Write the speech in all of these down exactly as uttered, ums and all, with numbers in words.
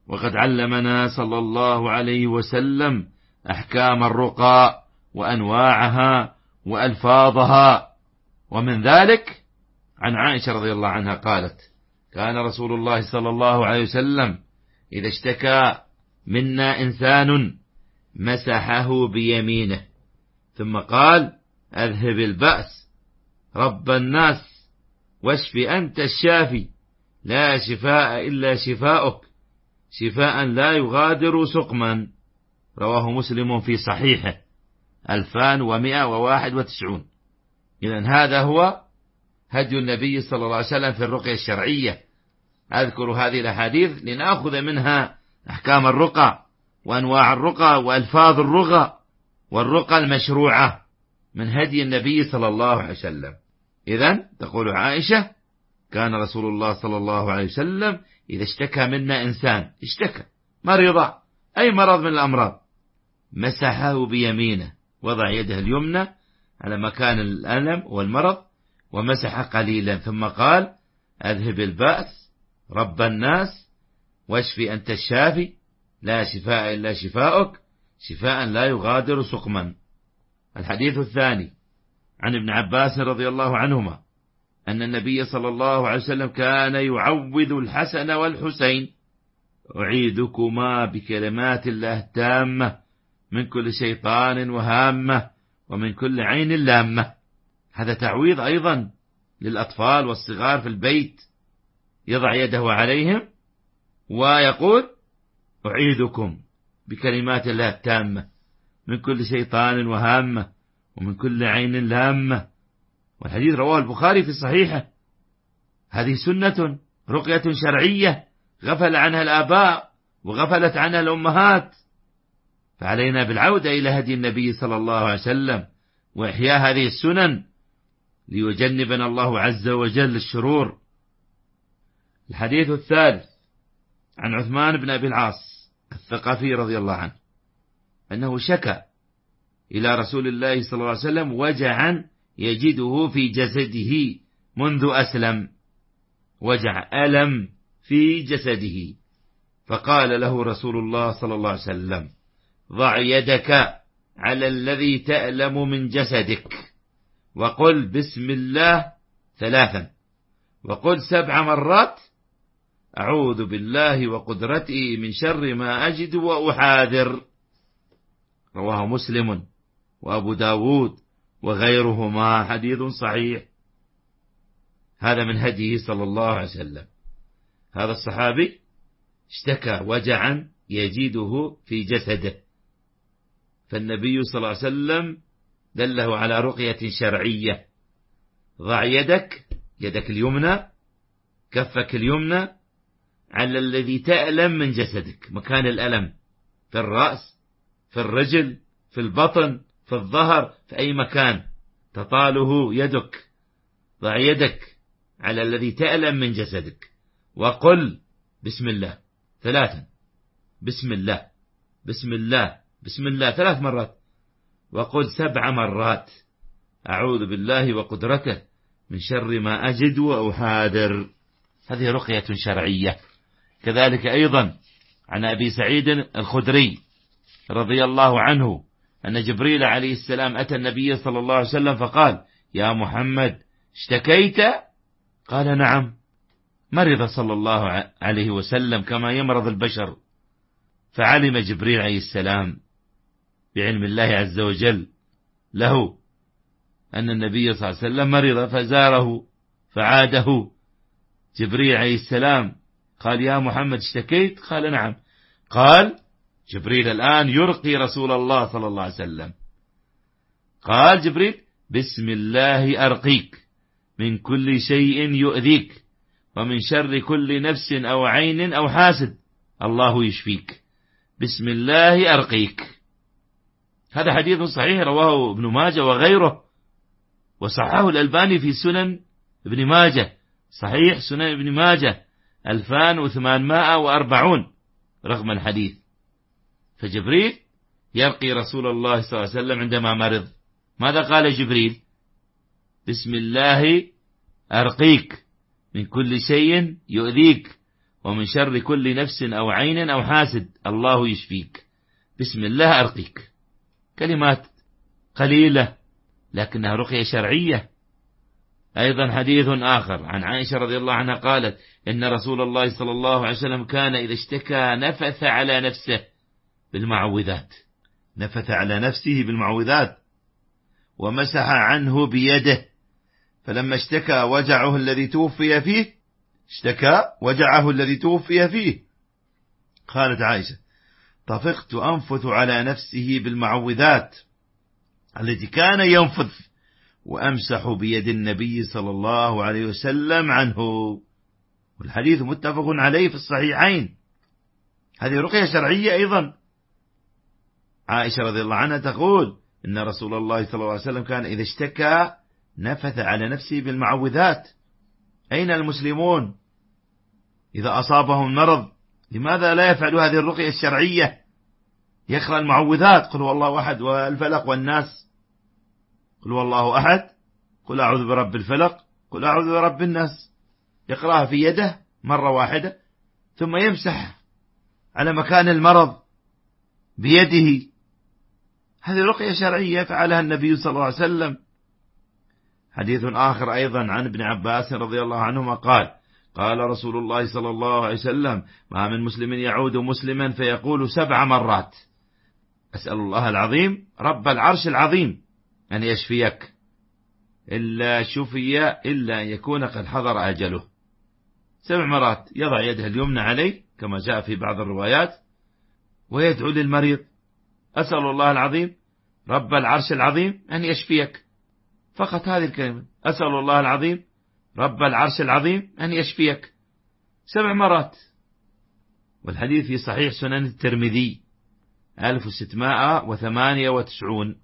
وقد علمنا صلى الله عليه وسلم أحكام الرقى وأنواعها وألفاظها. ومن ذلك عن عائشة رضي الله عنها قالت: كان رسول الله صلى الله عليه وسلم إذا اشتكى منا إنسان مسحه بيمينه ثم قال: أذهب البأس رب الناس واشف أنت الشافي لا شفاء إلا شفاؤك شفاء لا يغادر سقما. رواه مسلم في صحيحه ألفان ومئة وواحد وتسعون. إذن هذا هو هدي النبي صلى الله عليه وسلم في الرقية الشرعية. أذكر هذه الأحاديث لنأخذ منها أحكام الرقى وأنواع الرقى وألفاظ الرقى والرقى المشروعة من هدي النبي صلى الله عليه وسلم. إذن تقول عائشة: كان رسول الله صلى الله عليه وسلم إذا اشتكى منا إنسان، اشتكى مريض أي مرض من الأمراض، مسحه بيمينه، وضع يده اليمنى على مكان الألم والمرض ومسح قليلا ثم قال: أذهب البأس رب الناس واشفي أنت الشافي لا شفاء إلا شفاؤك شفاء لا يغادر سقما. الحديث الثاني عن ابن عباس رضي الله عنهما أن النبي صلى الله عليه وسلم كان يعوذ الحسن والحسين: أعيذكما بكلمات الله التامة من كل شيطان وهامة ومن كل عين لامة. هذا تعويض أيضا للأطفال والصغار في البيت، يضع يده عليهم ويقول: أعيذكم بكلمات الله التامة من كل شيطان وهامة ومن كل عين لامة. والحديث رواه البخاري في صحيحه. هذه سنة رقية شرعية غفل عنها الآباء وغفلت عنها الأمهات، فعلينا بالعودة إلى هدي النبي صلى الله عليه وسلم وإحياء هذه السنن ليجنبنا الله عز وجل الشرور. الحديث الثالث عن عثمان بن أبي العاص الثقفي رضي الله عنه أنه شكى إلى رسول الله صلى الله عليه وسلم وجعا يجده في جسده منذ أسلم، وجع ألم في جسده، فقال له رسول الله صلى الله عليه وسلم: ضع يدك على الذي تألم من جسدك وقل بسم الله ثلاثا وقل سبع مرات أعوذ بالله وقدرته من شر ما أجد وأحاذر. رواه مسلم وأبو داود وغيرهما، حديث صحيح. هذا من هديه صلى الله عليه وسلم. هذا الصحابي اشتكى وجعا يجده في جسده، فالنبي صلى الله عليه وسلم دله على رقية شرعية: ضع يدك يدك اليمنى كفك اليمنى على الذي تألم من جسدك، مكان الألم في الرأس في الرجل في البطن في الظهر في أي مكان تطاله يدك، ضع يدك على الذي تألم من جسدك وقل بسم الله ثلاثا، بسم الله بسم الله بسم الله ثلاث مرات، وقل سبع مرات أعوذ بالله وقدرته من شر ما أجد وأحاذر. هذه رقية شرعية. كذلك أيضا عن أبي سعيد الخدري رضي الله عنه أن جبريل عليه السلام أتى النبي صلى الله عليه وسلم فقال: يا محمد اشتكيت؟ قال: نعم. مرض صلى الله عليه وسلم كما يمرض البشر، فعلم جبريل عليه السلام بعلم الله عز وجل له أن النبي صلى الله عليه وسلم مرض، فزاره فعاده جبريل عليه السلام قال: يا محمد اشتكيت؟ قال: نعم. قال جبريل الآن يرقي رسول الله صلى الله عليه وسلم. قال جبريل: بسم الله أرقيك من كل شيء يؤذيك ومن شر كل نفس أو عين أو حاسد، الله يشفيك، بسم الله أرقيك. هذا حديث صحيح رواه ابن ماجه وغيره، وصححه الألباني في سنن ابن ماجه، صحيح سنن ابن ماجه ألفان وثمانمائة وأربعون رقم الحديث. فجبريل يرقي رسول الله صلى الله عليه وسلم عندما مرض. ماذا قال جبريل؟ بسم الله أرقيك من كل شيء يؤذيك ومن شر كل نفس أو عين أو حاسد الله يشفيك، بسم الله أرقيك. كلمات قليلة لكنها رقية شرعية. أيضا حديث آخر عن عائشة رضي الله عنها قالت إن رسول الله صلى الله عليه وسلم كان إذا اشتكى نفث على نفسه بالمعوذات، نفث على نفسه بالمعوذات ومسح عنه بيده، فلما اشتكى وجعه الذي توفي فيه اشتكى وجعه الذي توفي فيه قالت عائشة طفقت أنفث على نفسه بالمعوذات التي كان ينفث وأمسح بيد النبي صلى الله عليه وسلم عنه. والحديث متفق عليه في الصحيحين. هذه رقية شرعية أيضا. عائشة رضي الله عنها تقول إن رسول الله صلى الله عليه وسلم كان إذا اشتكى نفث على نفسه بالمعوذات. أين المسلمون إذا أصابهم مرض لماذا لا يفعلوا هذه الرقية الشرعية؟ يقرأ المعوذات قل هو الله أحد والفلق والناس، قل هو الله أحد، قل أعوذ برب الفلق، قل أعوذ برب الناس، يقرأها في يده مرة واحدة ثم يمسح على مكان المرض بيده. هذه رقية شرعية فعلها النبي صلى الله عليه وسلم. حديث آخر أيضا عن ابن عباس رضي الله عنهما قال قال رسول الله صلى الله عليه وسلم ما من مسلم يعود مسلما فيقول سبع مرات أسأل الله العظيم رب العرش العظيم أن يشفيك إلا شفي إلا أن يكون قد حضر أجله. سبع مرات يضع يده اليمنى عليه كما جاء في بعض الروايات ويدعو للمريض أسأل الله العظيم رب العرش العظيم أن يشفيك، فقط هذه الكلمة أسأل الله العظيم رب العرش العظيم أن يشفيك سبع مرات. والحديث في صحيح سنن الترمذي ألف وستمائة وثمانية وتسعون.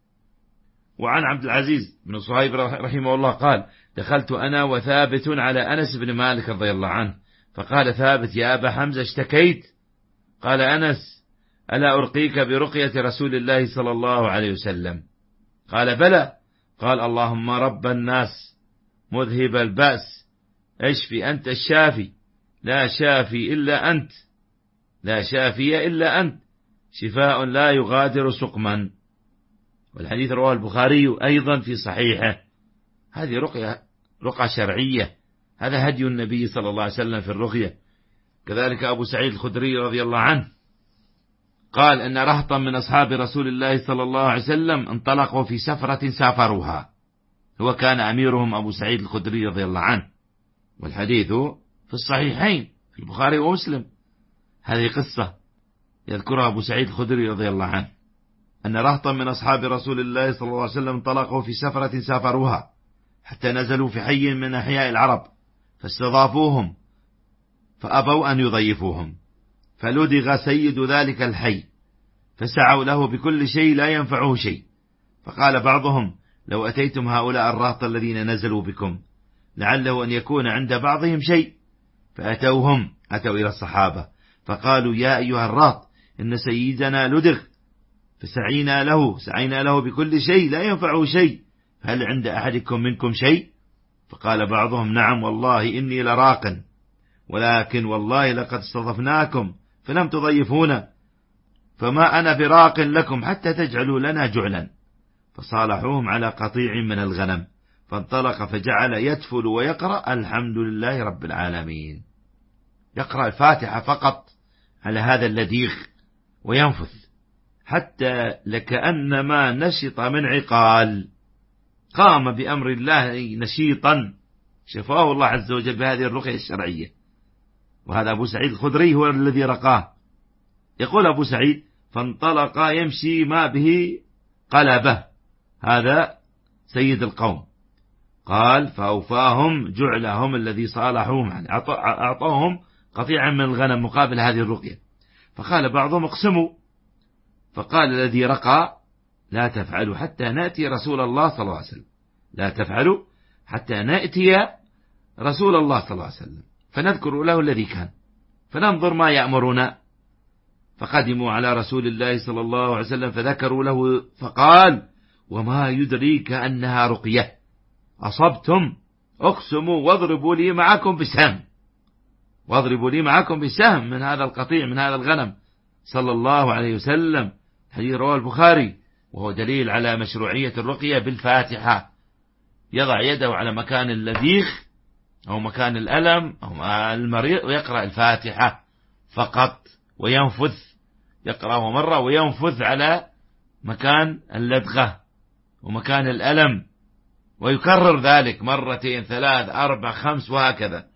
وعن عبد العزيز بن صهيب رحمه الله قال دخلت أنا وثابت على أنس بن مالك رضي الله عنه فقال ثابت يا أبا حمزة اشتكيت؟ قال أنس ألا أرقيك برقية رسول الله صلى الله عليه وسلم؟ قال بلى. قال اللهم رب الناس مذهب البأس اشفي أنت الشافي لا شافي إلا أنت لا شافي إلا أنت شفاء لا يغادر سقما. والحديث رواه البخاري أيضا في صحيحه. هذه رقية رقى شرعية، هذا هدي النبي صلى الله عليه وسلم في الرقية. كذلك أبو سعيد الخدري رضي الله عنه قال أن رهطا من أصحاب رسول الله صلى الله عليه وسلم انطلقوا في سفرة سافروها، هو كان أميرهم أبو سعيد الخدري رضي الله عنه، والحديث في الصحيحين في البخاري ومسلم. هذه قصة يذكرها أبو سعيد الخدري رضي الله عنه أن رهطا من أصحاب رسول الله صلى الله عليه وسلم انطلقوا في سفرة سافروها حتى نزلوا في حي من أحياء العرب فاستضافوهم فأبوا أن يضيفوهم، فلدغ سيد ذلك الحي فسعوا له بكل شيء لا ينفعه شيء. فقال بعضهم لو أتيتم هؤلاء الرهط الذين نزلوا بكم لعله أن يكون عند بعضهم شيء، فأتوهم أتوا إلى الصحابة فقالوا يا أيها الرهط إن سيدنا لدغ فسعينا له سعينا له بكل شيء لا ينفعه شيء، هل عند أحدكم منكم شيء؟ فقال بعضهم نعم والله إني لراق، ولكن والله لقد استضفناكم فلم تضيفونا، فما أنا براق لكم حتى تجعلوا لنا جعلا. فصالحوهم على قطيع من الغنم فانطلق فجعل يتفل ويقرأ الحمد لله رب العالمين، يقرأ الفاتحة فقط على هذا اللديغ وينفث حتى لكأنما نشط من عقال، قام بأمر الله نشيطا شفاه الله عز وجل بهذه الرقية الشرعية. وهذا أبو سعيد الخدري هو الذي رقاه. يقول أبو سعيد فانطلق يمشي ما به قلبه، هذا سيد القوم. قال فأوفاهم جعلهم الذي صالحوهم يعني أعطوهم قطيعا من الغنم مقابل هذه الرقية. فقال بعضهم اقسموا، فقال الذي رقى لا تفعلوا حتى نأتي رسول الله صلى الله عليه وسلم، لا تفعلوا حتى نأتي رسول الله صلى الله عليه وسلم فنذكر له الذي كان فننظر ما يأمرنا. فقدموا على رسول الله صلى الله عليه وسلم فذكروا له فقال وما يدريك أنها رقية، أصبتم اقسموا واضربوا لي معكم بسهم. واضربوا لي معكم بسهم من هذا القطيع من هذا الغنم صلى الله عليه وسلم. حديث رواه البخاري، وهو دليل على مشروعية الرقية بالفاتحة. يضع يده على مكان اللذيخ أو مكان الألم أو المريض ويقرأ الفاتحة فقط، وينفث، يقرأه مرة وينفث على مكان اللدغة ومكان الألم، ويكرر ذلك مرتين ثلاث أربع خمس وهكذا.